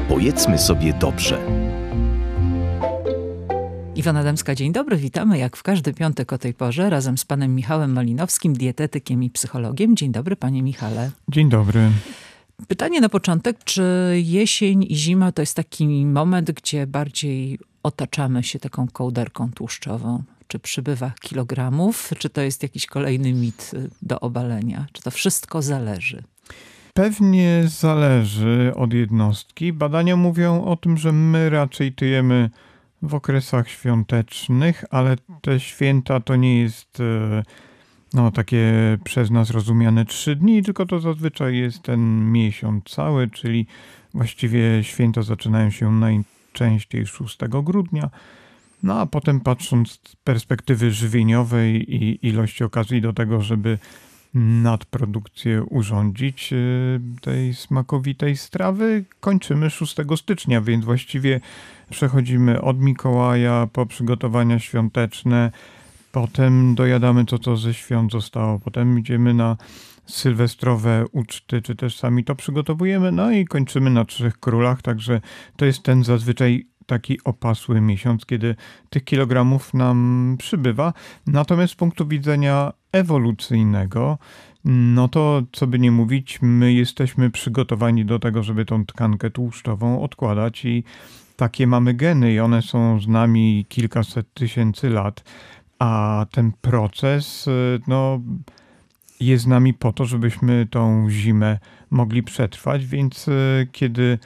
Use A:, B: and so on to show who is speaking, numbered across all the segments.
A: Powiedzmy sobie dobrze.
B: Iwona Adamska, dzień dobry. Witamy jak w każdy piątek o tej porze razem z panem Michałem Malinowskim, dietetykiem i psychologiem. Dzień dobry, panie Michale.
C: Dzień dobry.
B: Pytanie na początek, czy jesień i zima to jest taki moment, gdzie bardziej otaczamy się taką kołderką tłuszczową? Czy przybywa kilogramów, czy to jest jakiś kolejny mit do obalenia? Czy to wszystko zależy?
C: Pewnie zależy od jednostki. Badania mówią o tym, że my raczej tyjemy w okresach świątecznych, ale te święta to nie jest takie przez nas rozumiane 3 dni, tylko to zazwyczaj jest ten miesiąc cały, czyli właściwie święta zaczynają się najczęściej 6 grudnia. No a potem patrząc z perspektywy żywieniowej i ilości okazji do tego, żeby nadprodukcję urządzić tej smakowitej strawy, kończymy 6 stycznia, więc właściwie przechodzimy od Mikołaja po przygotowania świąteczne, potem dojadamy to, co ze świąt zostało, potem idziemy na sylwestrowe uczty, czy też sami to przygotowujemy, no i kończymy na Trzech Królach, także to jest ten zazwyczaj taki opasły miesiąc, kiedy tych kilogramów nam przybywa. Natomiast z punktu widzenia ewolucyjnego, no to co by nie mówić, my jesteśmy przygotowani do tego, żeby tą tkankę tłuszczową odkładać i takie mamy geny i one są z nami kilkaset tysięcy lat, a ten proces jest z nami po to, żebyśmy tą zimę mogli przetrwać, więc kiedy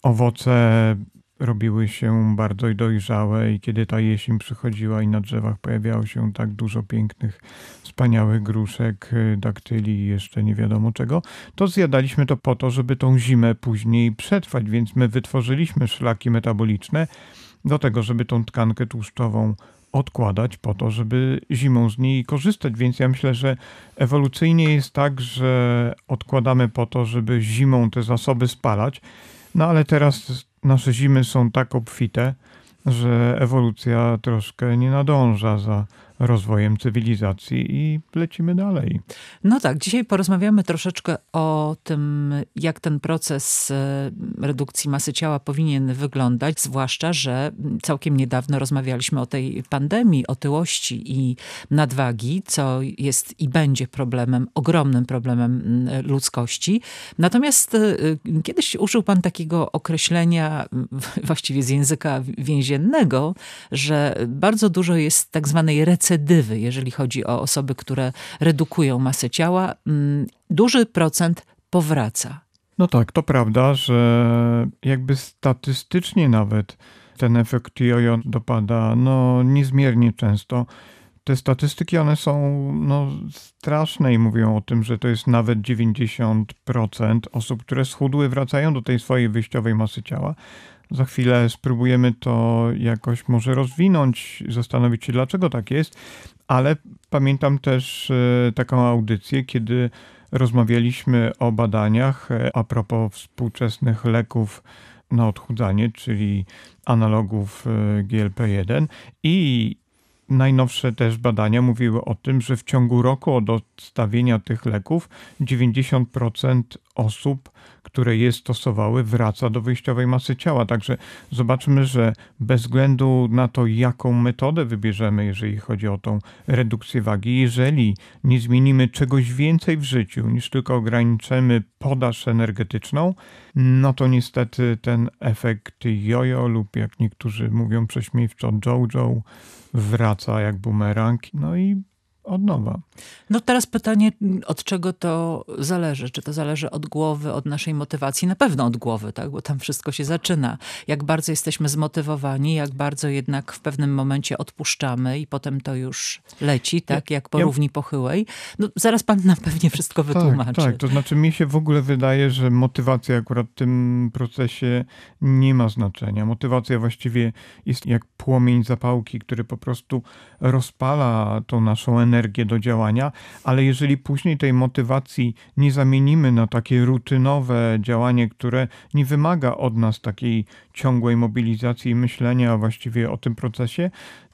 C: owoce robiły się bardzo dojrzałe i kiedy ta jesień przychodziła i na drzewach pojawiało się tak dużo pięknych, wspaniałych gruszek, daktyli i jeszcze nie wiadomo czego, to zjadaliśmy to po to, żeby tą zimę później przetrwać, więc my wytworzyliśmy szlaki metaboliczne do tego, żeby tą tkankę tłuszczową odkładać po to, żeby zimą z niej korzystać, więc ja myślę, że ewolucyjnie jest tak, że odkładamy po to, żeby zimą te zasoby spalać, no ale teraz nasze zimy są tak obfite, że ewolucja troszkę nie nadąża za rozwojem cywilizacji i lecimy dalej.
B: No tak, dzisiaj porozmawiamy troszeczkę o tym, jak ten proces redukcji masy ciała powinien wyglądać, zwłaszcza, że całkiem niedawno rozmawialiśmy o tej pandemii, otyłości i nadwagi, co jest i będzie problemem, ogromnym problemem ludzkości. Natomiast kiedyś użył pan takiego określenia, właściwie z języka więziennego, że bardzo dużo jest tak zwanej recydywy, jeżeli chodzi o osoby, które redukują masę ciała. Duży procent powraca.
C: No tak, to prawda, że jakby statystycznie nawet ten efekt jojo dopada niezmiernie często. Te statystyki, one są straszne i mówią o tym, że to jest nawet 90% osób, które schudły, wracają do tej swojej wyjściowej masy ciała. Za chwilę spróbujemy to jakoś może rozwinąć, zastanowić się, dlaczego tak jest, ale pamiętam też taką audycję, kiedy rozmawialiśmy o badaniach a propos współczesnych leków na odchudzanie, czyli analogów GLP-1 i najnowsze też badania mówiły o tym, że w ciągu roku od odstawienia tych leków 90% osób, które je stosowały, wraca do wyjściowej masy ciała. Także zobaczmy, że bez względu na to, jaką metodę wybierzemy, jeżeli chodzi o tą redukcję wagi, jeżeli nie zmienimy czegoś więcej w życiu, niż tylko ograniczymy podaż energetyczną, no to niestety ten efekt jojo lub jak niektórzy mówią prześmiewczo JoJo wraca jak bumerang, no i od nowa.
B: No teraz pytanie, od czego to zależy? Czy to zależy od głowy, od naszej motywacji? Na pewno od głowy, tak? Bo tam wszystko się zaczyna. Jak bardzo jesteśmy zmotywowani, jak bardzo jednak w pewnym momencie odpuszczamy i potem to już leci, tak? Jak po równi pochyłej. No zaraz pan nam pewnie wszystko wytłumaczy.
C: Tak, to znaczy mi się w ogóle wydaje, że motywacja akurat w tym procesie nie ma znaczenia. Motywacja właściwie jest jak płomień zapałki, który po prostu rozpala tą naszą energię do działania, ale jeżeli później tej motywacji nie zamienimy na takie rutynowe działanie, które nie wymaga od nas takiej ciągłej mobilizacji i myślenia właściwie o tym procesie,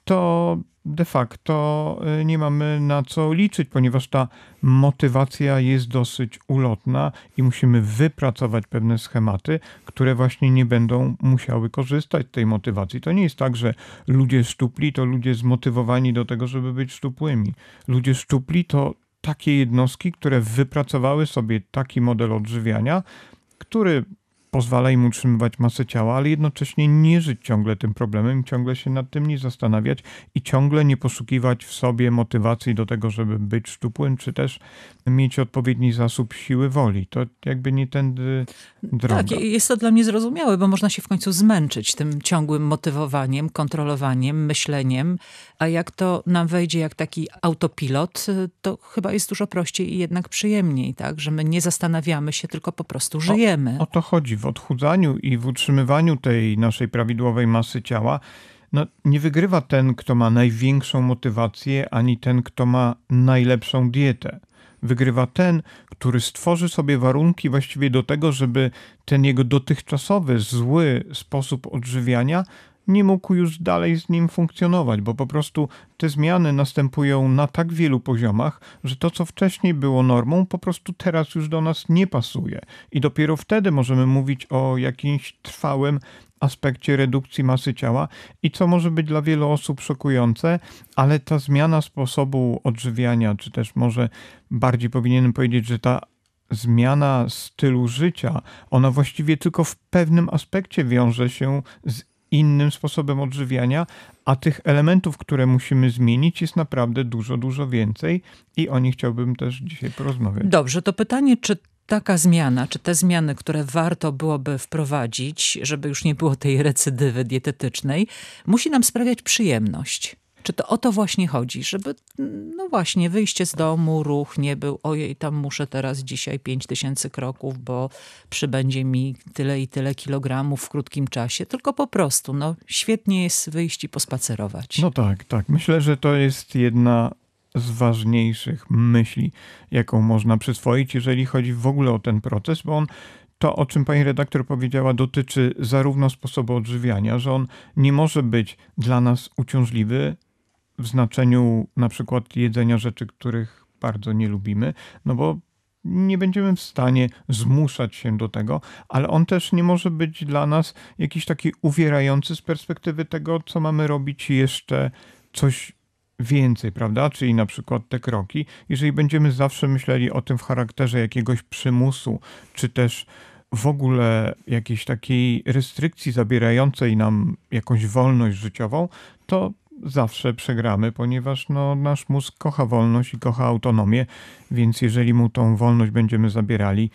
C: to de facto nie mamy na co liczyć, ponieważ ta motywacja jest dosyć ulotna i musimy wypracować pewne schematy, które właśnie nie będą musiały korzystać z tej motywacji. To nie jest tak, że ludzie szczupli to ludzie zmotywowani do tego, żeby być szczupłymi. Ludzie szczupli to takie jednostki, które wypracowały sobie taki model odżywiania, który pozwala im utrzymywać masę ciała, ale jednocześnie nie żyć ciągle tym problemem, ciągle się nad tym nie zastanawiać i ciągle nie poszukiwać w sobie motywacji do tego, żeby być szczupłym, czy też mieć odpowiedni zasób siły woli. To jakby nie tędy droga.
B: Tak, jest to dla mnie zrozumiałe, bo można się w końcu zmęczyć tym ciągłym motywowaniem, kontrolowaniem, myśleniem, a jak to nam wejdzie jak taki autopilot, to chyba jest dużo prościej i jednak przyjemniej, tak? Że my nie zastanawiamy się, tylko po prostu żyjemy.
C: O to chodzi. W odchudzaniu i w utrzymywaniu tej naszej prawidłowej masy ciała nie wygrywa ten, kto ma największą motywację, ani ten, kto ma najlepszą dietę. Wygrywa ten, który stworzy sobie warunki właściwie do tego, żeby ten jego dotychczasowy, zły sposób odżywiania nie mógł już dalej z nim funkcjonować, bo po prostu te zmiany następują na tak wielu poziomach, że to, co wcześniej było normą, po prostu teraz już do nas nie pasuje. I dopiero wtedy możemy mówić o jakimś trwałym aspekcie redukcji masy ciała i co może być dla wielu osób szokujące, ale ta zmiana sposobu odżywiania, czy też może bardziej powinienem powiedzieć, że ta zmiana stylu życia, ona właściwie tylko w pewnym aspekcie wiąże się z innym sposobem odżywiania, a tych elementów, które musimy zmienić, jest naprawdę dużo, dużo więcej i o nich chciałbym też dzisiaj porozmawiać.
B: Dobrze, to pytanie, czy taka zmiana, czy te zmiany, które warto byłoby wprowadzić, żeby już nie było tej recydywy dietetycznej, musi nam sprawiać przyjemność? Czy to o to właśnie chodzi, żeby, no właśnie, wyjście z domu, ruch nie był, ojej, tam muszę teraz dzisiaj 5000 kroków, bo przybędzie mi tyle i tyle kilogramów w krótkim czasie, tylko po prostu, świetnie jest wyjść i pospacerować.
C: No tak. Myślę, że to jest jedna z ważniejszych myśli, jaką można przyswoić, jeżeli chodzi w ogóle o ten proces, bo on to, o czym pani redaktor powiedziała, dotyczy zarówno sposobu odżywiania, że on nie może być dla nas uciążliwy w znaczeniu na przykład jedzenia rzeczy, których bardzo nie lubimy, bo nie będziemy w stanie zmuszać się do tego, ale on też nie może być dla nas jakiś taki uwierający z perspektywy tego, co mamy robić jeszcze coś więcej, prawda? Czyli na przykład te kroki. Jeżeli będziemy zawsze myśleli o tym w charakterze jakiegoś przymusu, czy też w ogóle jakiejś takiej restrykcji zabierającej nam jakąś wolność życiową, to zawsze przegramy, ponieważ nasz mózg kocha wolność i kocha autonomię, więc jeżeli mu tą wolność będziemy zabierali,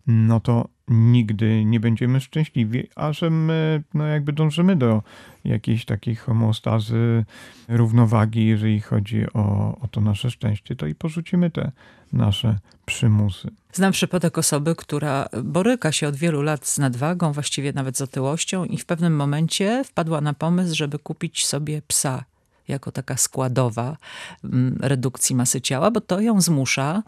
C: to nigdy nie będziemy szczęśliwi, a że my jakby dążymy do jakiejś takiej homeostazy, równowagi, jeżeli chodzi o to nasze szczęście, to i porzucimy te nasze przymusy.
B: Znam przypadek osoby, która boryka się od wielu lat z nadwagą, właściwie nawet z otyłością i w pewnym momencie wpadła na pomysł, żeby kupić sobie psa jako taka składowa redukcji masy ciała, bo to ją zmusza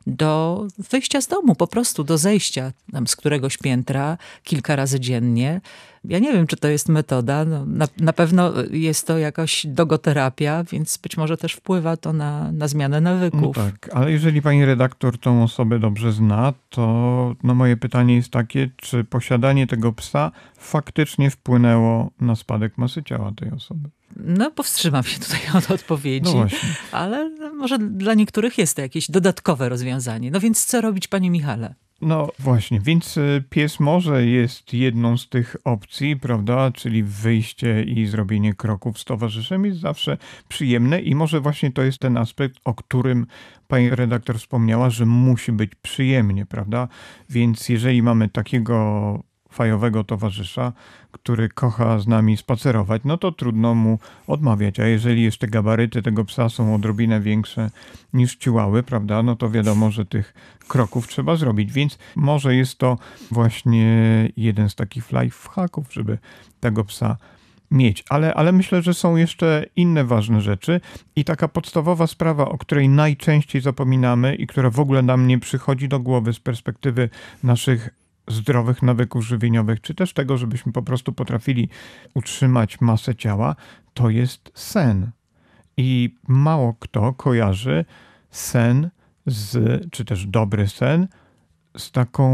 B: do wyjścia z domu, po prostu do zejścia tam z któregoś piętra kilka razy dziennie. Ja nie wiem, czy to jest metoda. Na pewno jest to jakaś dogoterapia, więc być może też wpływa to na zmianę nawyków.
C: Tak, ale jeżeli pani redaktor tą osobę dobrze zna, to moje pytanie jest takie, czy posiadanie tego psa faktycznie wpłynęło na spadek masy ciała tej osoby?
B: Powstrzymam się tutaj od odpowiedzi,
C: właśnie.
B: Ale może dla niektórych jest to jakieś dodatkowe rozwiązanie. Więc co robić, panie Michale?
C: Właśnie, więc pies może jest jedną z tych opcji, prawda, czyli wyjście i zrobienie kroków z towarzyszem jest zawsze przyjemne i może właśnie to jest ten aspekt, o którym pani redaktor wspomniała, że musi być przyjemnie, prawda, więc jeżeli mamy takiego fajowego towarzysza, który kocha z nami spacerować, to trudno mu odmawiać. A jeżeli jeszcze gabaryty tego psa są odrobinę większe niż ciułały, prawda, to wiadomo, że tych kroków trzeba zrobić. Więc może jest to właśnie jeden z takich lifehacków, żeby tego psa mieć. Ale myślę, że są jeszcze inne ważne rzeczy i taka podstawowa sprawa, o której najczęściej zapominamy i która w ogóle nam nie przychodzi do głowy z perspektywy naszych zdrowych nawyków żywieniowych, czy też tego, żebyśmy po prostu potrafili utrzymać masę ciała, to jest sen. I mało kto kojarzy sen czy też dobry sen z taką,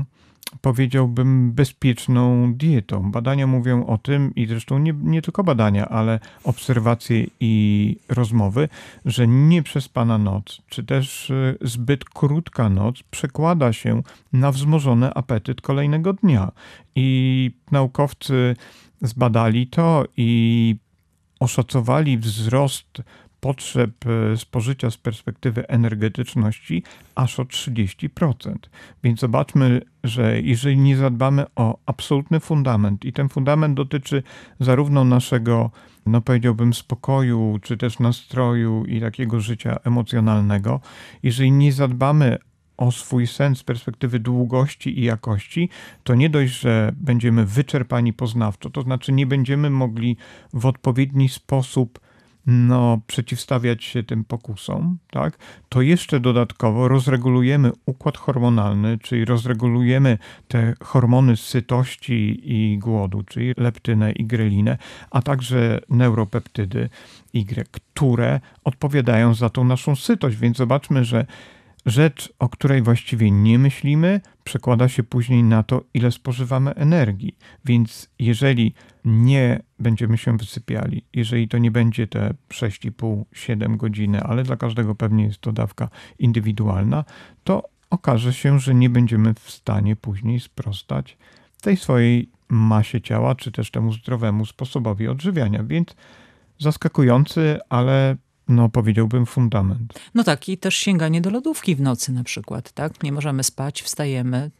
C: powiedziałbym, bezpieczną dietą. Badania mówią o tym i zresztą nie tylko badania, ale obserwacje i rozmowy, że nieprzespana noc, czy też zbyt krótka noc przekłada się na wzmożony apetyt kolejnego dnia. I naukowcy zbadali to i oszacowali wzrost potrzeb spożycia z perspektywy energetyczności aż o 30%. Więc zobaczmy, że jeżeli nie zadbamy o absolutny fundament i ten fundament dotyczy zarówno naszego, powiedziałbym, spokoju, czy też nastroju i takiego życia emocjonalnego, jeżeli nie zadbamy o swój sen z perspektywy długości i jakości, to nie dość, że będziemy wyczerpani poznawczo, to znaczy nie będziemy mogli w odpowiedni sposób przeciwstawiać się tym pokusom, tak? To jeszcze dodatkowo rozregulujemy układ hormonalny, czyli rozregulujemy te hormony sytości i głodu, czyli leptynę i grelinę, a także neuropeptydy Y, które odpowiadają za tą naszą sytość. Więc zobaczmy, że rzecz, o której właściwie nie myślimy, przekłada się później na to, ile spożywamy energii. Więc jeżeli nie będziemy się wysypiali, jeżeli to nie będzie te 6,5-7 godziny, ale dla każdego pewnie jest to dawka indywidualna, to okaże się, że nie będziemy w stanie później sprostać tej swojej masie ciała, czy też temu zdrowemu sposobowi odżywiania. Więc zaskakujący, ale powiedziałbym fundament.
B: No tak, i też sięganie do lodówki w nocy na przykład, tak? Nie możemy spać, wstajemy.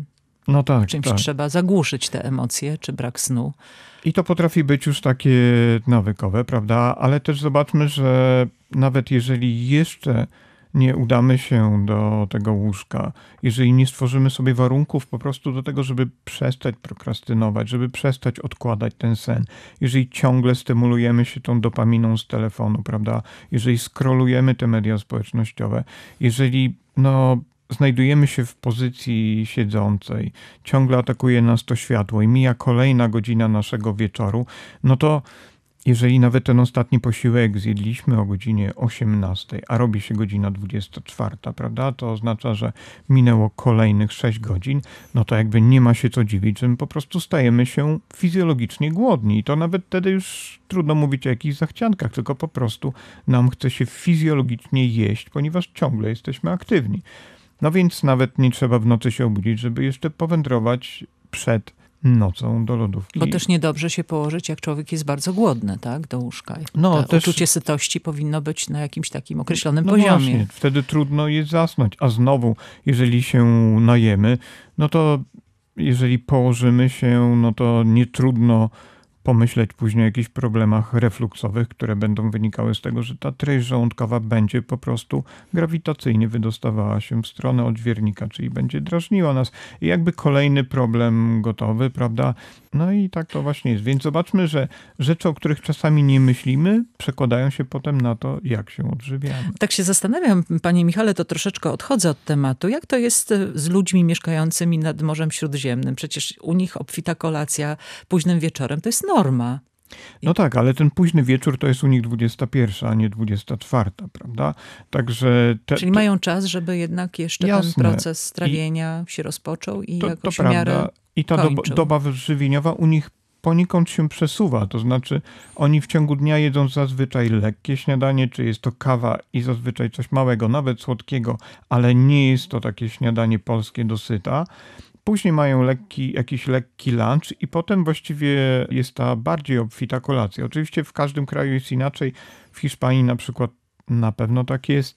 C: No tak,
B: Czymś
C: tak.
B: trzeba zagłuszyć te emocje, czy brak snu.
C: I to potrafi być już takie nawykowe, prawda? Ale też zobaczmy, że nawet jeżeli jeszcze nie udamy się do tego łóżka, jeżeli nie stworzymy sobie warunków po prostu do tego, żeby przestać prokrastynować, żeby przestać odkładać ten sen, jeżeli ciągle stymulujemy się tą dopaminą z telefonu, prawda? Jeżeli scrollujemy te media społecznościowe, jeżeli znajdujemy się w pozycji siedzącej, ciągle atakuje nas to światło i mija kolejna godzina naszego wieczoru, to jeżeli nawet ten ostatni posiłek zjedliśmy o godzinie 18, a robi się godzina 24, prawda, to oznacza, że minęło kolejnych 6 godzin, to jakby nie ma się co dziwić, że my po prostu stajemy się fizjologicznie głodni. I to nawet wtedy już trudno mówić o jakichś zachciankach, tylko po prostu nam chce się fizjologicznie jeść, ponieważ ciągle jesteśmy aktywni. Więc nawet nie trzeba w nocy się obudzić, żeby jeszcze powędrować przed nocą do lodówki.
B: Bo też niedobrze się położyć, jak człowiek jest bardzo głodny, tak, do łóżka.
C: Też
B: uczucie sytości powinno być na jakimś takim określonym poziomie.
C: Właśnie, wtedy trudno jest zasnąć. A znowu, jeżeli się najemy, to jeżeli położymy się, to nie trudno pomyśleć później o jakichś problemach refluksowych, które będą wynikały z tego, że ta treść żołądkowa będzie po prostu grawitacyjnie wydostawała się w stronę odźwiernika, czyli będzie drażniła nas. I jakby kolejny problem gotowy, prawda? I tak to właśnie jest. Więc zobaczmy, że rzeczy, o których czasami nie myślimy, przekładają się potem na to, jak się odżywiamy.
B: Tak się zastanawiam, panie Michale, to troszeczkę odchodzę od tematu. Jak to jest z ludźmi mieszkającymi nad Morzem Śródziemnym? Przecież u nich obfita kolacja późnym wieczorem to jest norma.
C: Tak, ale ten późny wieczór to jest u nich 21, a nie 24, prawda? Także
B: czyli mają czas, żeby jednak jeszcze
C: jasne.
B: ten proces trawienia się rozpoczął i jakoś
C: to
B: w miarę
C: prawda. I ta doba żywieniowa u nich poniekąd się przesuwa, to znaczy oni w ciągu dnia jedzą zazwyczaj lekkie śniadanie, czy jest to kawa i zazwyczaj coś małego, nawet słodkiego, ale nie jest to takie śniadanie polskie dosyta. Później mają jakiś lekki lunch i potem właściwie jest ta bardziej obfita kolacja. Oczywiście w każdym kraju jest inaczej. W Hiszpanii na przykład na pewno tak jest.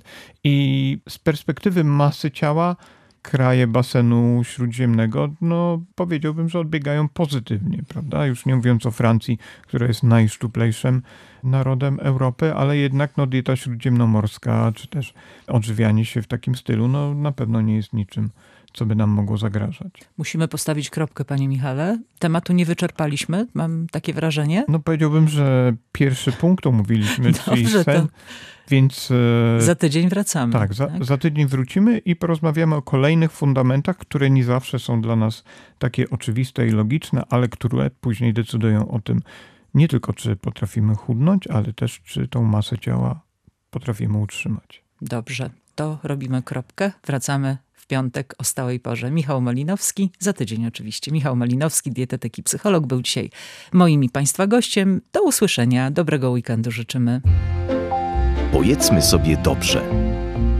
C: I z perspektywy masy ciała kraje basenu śródziemnego, powiedziałbym, że odbiegają pozytywnie, prawda? Już nie mówiąc o Francji, która jest najszczuplejszym narodem Europy, ale jednak dieta śródziemnomorska, czy też odżywianie się w takim stylu, na pewno nie jest niczym, co by nam mogło zagrażać.
B: Musimy postawić kropkę, panie Michale. Tematu nie wyczerpaliśmy, mam takie wrażenie.
C: Powiedziałbym, że pierwszy punkt omówiliśmy, czyli sen. Więc
B: za tydzień wracamy.
C: Tak, za tydzień wrócimy i porozmawiamy o kolejnych fundamentach, które nie zawsze są dla nas takie oczywiste i logiczne, ale które później decydują o tym, nie tylko czy potrafimy chudnąć, ale też czy tą masę ciała potrafimy utrzymać.
B: Dobrze, to robimy kropkę. Wracamy w piątek o stałej porze. Michał Malinowski, za tydzień oczywiście. Michał Malinowski, dietetyk i psycholog, był dzisiaj moim i Państwa gościem. Do usłyszenia, dobrego weekendu życzymy.
A: Powiedzmy sobie dobrze.